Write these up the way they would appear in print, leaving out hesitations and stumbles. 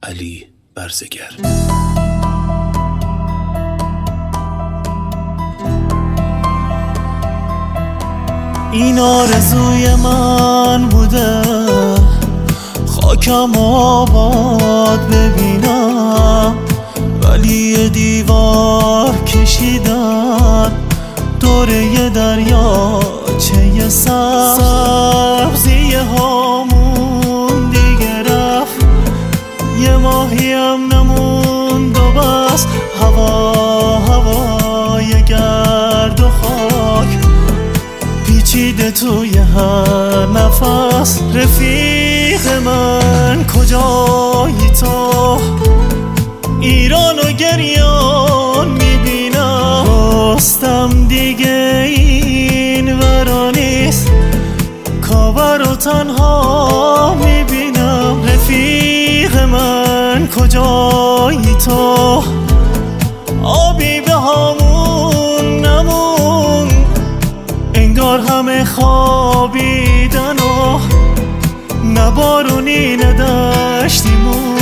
علی برزگر. این آرزوی من بوده خاکم آباد ببینم، ولی دیوار کشیدن دوره دریاچه سبزی هامون دیگه رفت، یه ماهی هم نموند و بس هوای گرد و خاک پیچیده توی هر نفس. رفیق من کجایی تو؟ ایران و گریان میبینم، رستم دیگه این ورا نیست، کاوه رو تنها میبینم. رفیق من کجایی تو؟ آبی به همون نمون، انگار همه خوابیدن و نه بارونی نه دشتیمون.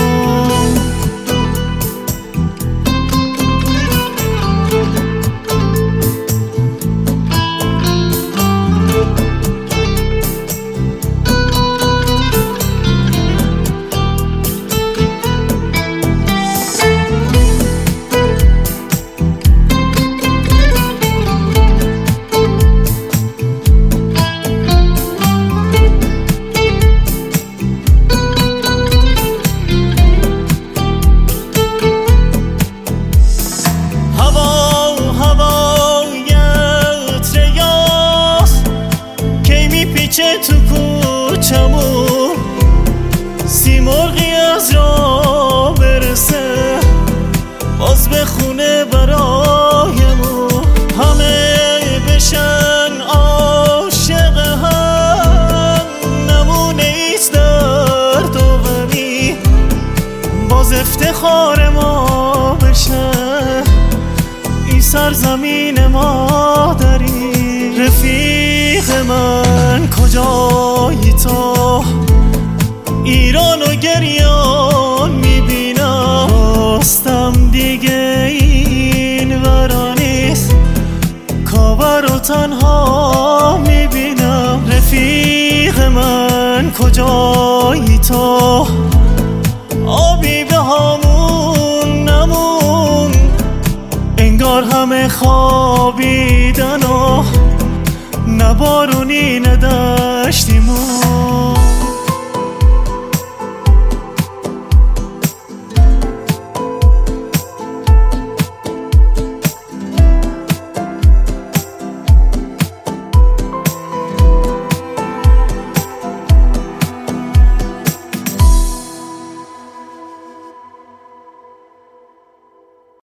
چه تو کوچمون سیمرغی از را برسه باز به خونه برایمون، همه بشن عاشق هم، نمونه ایست درد و غمی، باز افتخار ما بشه این سرزمین مادری. رفیق من کجایی تو؟ ایران و گریان میبینم، رستم دیگه این ورا نیست، کاوه رو تنها میبینم. رفیق من کجایی تو؟ آبی به همون نمون، انگار همه خوابیدن و نه بارونی نه دشتیمون.